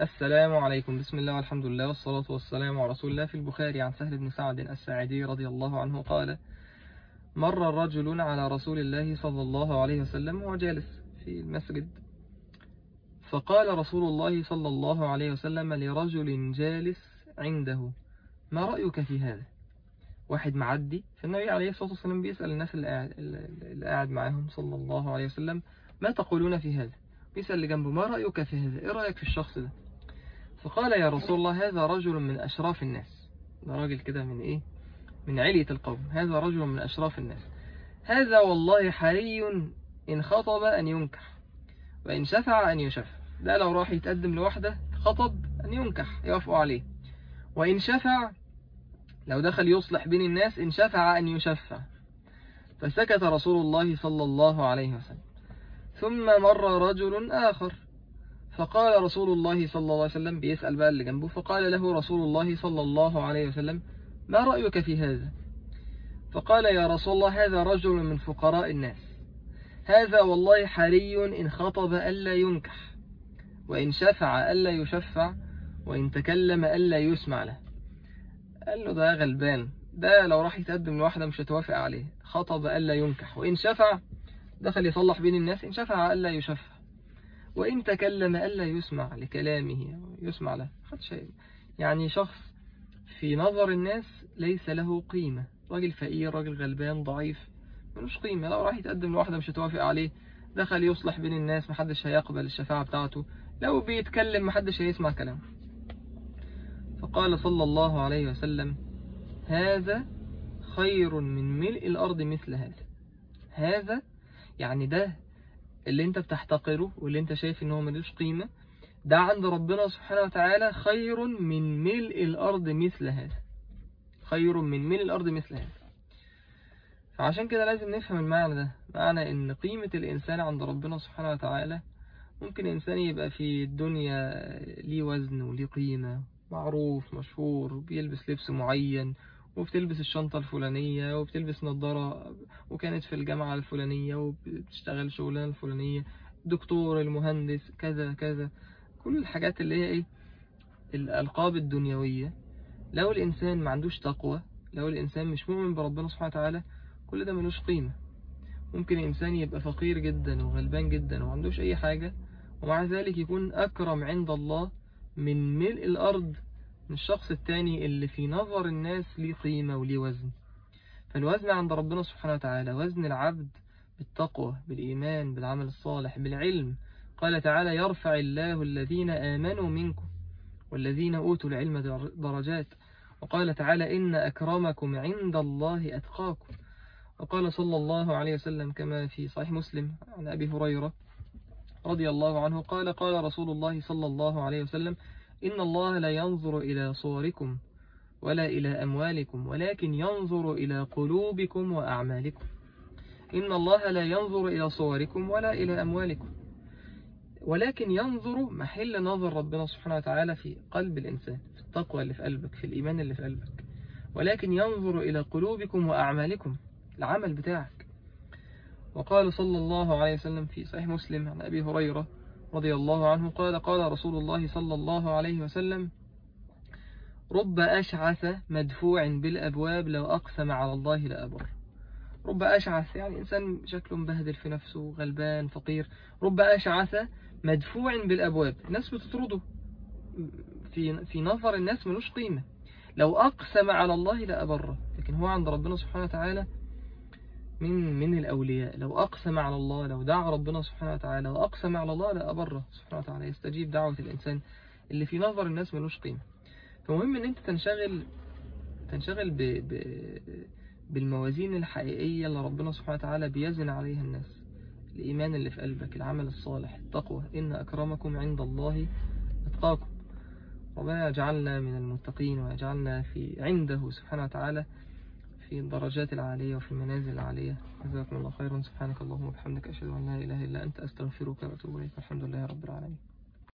السلام عليكم. بسم الله والحمد لله والصلاة والسلام على رسول الله. في البخاري عن سهل بن سعد الساعدي رضي الله عنه قال: مر رجل على رسول الله صلى الله عليه وسلم وهو جالس في المسجد، فقال رسول الله صلى الله عليه وسلم لرجل جالس عنده: ما رأيك في هذا؟ واحد معدي، فالنبي عليه الصلاة والسلام بيسأل الناس اللي قاعد معاهم صلى الله عليه وسلم: ما تقولون في هذا؟ بيسأل اللي جنبه: ما رأيك في هذا؟ ايه رأيك في الشخص ده؟ فقال: يا رسول الله، هذا رجل من أشراف الناس. ده راجل كده من إيه؟ من علية القوم. هذا رجل من أشراف الناس. هذا والله حري إن خطب أن ينكح، وإن شفع أن يشفع. ده لو راح يتقدم لوحده خطب أن ينكح، يوافقوا عليه. وإن شفع، لو دخل يصلح بين الناس، إن شفع أن يشفع. فسكت رسول الله صلى الله عليه وسلم. ثم مر رجل آخر، فقال رسول الله صلى الله عليه وسلم، بيسأل بقى اللي جنبه، فقال له رسول الله صلى الله عليه وسلم: ما رأيك في هذا؟ فقال: يا رسول الله، هذا رجل من فقراء الناس. هذا والله حري إن خطب ألا ينكح، وإن شفع ألا يشفع، وإن تكلم ألا يسمع له. قال له: ده غلبان، ده لو راح يتقدم لواحدة مش هتوافق عليه. خطب ألا ينكح، وإن شفع دخل يصلح بين الناس، إن شفع ألا يشفع، وإن تكلم ألا يسمع لكلامه، يسمع له. يعني شخص في نظر الناس ليس له قيمة، راجل فقير، راجل غلبان ضعيف، ملوش قيمة. لو راح يتقدم لواحدة مش هتوافق عليه، دخل يصلح بين الناس محدش هيقبل الشفاعة بتاعته، لو بيتكلم محدش هيسمع كلامه. فقال صلى الله عليه وسلم: هذا خير من ملء الأرض مثل هذا. هذا يعني ده اللي انت بتحتقره واللي انت شايف ان هو ملوش قيمة، ده عند ربنا سبحانه وتعالى خير من ملء الأرض مثل هذا. خير من ملء الأرض مثل هذا. فعشان كده لازم نفهم المعنى ده، معنى ان قيمة الإنسان عند ربنا سبحانه وتعالى. ممكن إنسان يبقى في الدنيا ليه وزن وليه قيمة، معروف مشهور، بيلبس لبس معين، وبتلبس الشنطة الفلانية، وبتلبس نظارة، وكانت في الجامعة الفلانية، وبتشتغل شغلانة الفلانية، دكتور، المهندس، كذا كذا. كل الحاجات اللي هي ايه؟ الألقاب الدنيوية. لو الإنسان ما عندوش تقوى، لو الإنسان مش مؤمن بربنا سبحانه وتعالى، كل ده ملوش قيمة. ممكن إنسان يبقى فقير جدا وغلبان جدا وما عندوش أي حاجة، ومع ذلك يكون أكرم عند الله من ملء الأرض من الشخص التاني اللي في نظر الناس ليه قيمة وليه وزن. فالوزن عند ربنا سبحانه وتعالى وزن العبد بالتقوى، بالإيمان، بالعمل الصالح، بالعلم. قال تعالى: يرفع الله الذين آمنوا منكم والذين أوتوا العلم درجات. وقال تعالى: إن أكرمكم عند الله أتقاكم. وقال صلى الله عليه وسلم كما في صحيح مسلم عن أبي هريرة رضي الله عنه قال: قال رسول الله صلى الله عليه وسلم: إن الله لا ينظر إلى صوركم ولا إلى أموالكم، ولكن ينظر إلى قلوبكم وأعمالكم. إن الله لا ينظر إلى صوركم ولا إلى أموالكم، ولكن ينظر، محل نظر ربنا سبحانه وتعالى في قلب الإنسان، في التقوى اللي في قلبك، في الإيمان اللي في قلبك. ولكن ينظر إلى قلوبكم وأعمالكم، العمل بتاعك. وقال صلى الله عليه وسلم في صحيح مسلم عن أبي هريرة رضي الله عنه قال: قال رسول الله صلى الله عليه وسلم: رب أشعث مدفوع بالأبواب لو أقسم على الله لأبر. رب أشعث يعني إنسان شكله مبهدل في نفسه، غلبان فقير. رب أشعث مدفوع بالأبواب، الناس بتطرده، في نظر الناس ملوش قيمة. لو أقسم على الله لأبره، لكن هو عند ربنا سبحانه وتعالى من الأولياء. لو أقسم على الله، لو دعا ربنا سبحانه وتعالى وأقسم على الله لأبره سبحانه وتعالى، يستجيب دعوة الإنسان اللي في نظر الناس ملوش قيمة. فمهم أن أنت تنشغل بالموازين الحقيقية اللي ربنا سبحانه وتعالى بيزن عليها الناس. الإيمان اللي في قلبك، العمل الصالح، التقوى. إن أكرمكم عند الله أتقاكم. ربنا يجعلنا من المتقين، ويجعلنا عنده سبحانه وتعالى في الدرجات العالية وفي المنازل العالية. جزاكم الله خيرا. سبحانك اللهم وبحمدك، أشهد أن لا إله إلا أنت، أستغفرك وأتوب إليك. الحمد لله رب العالمين.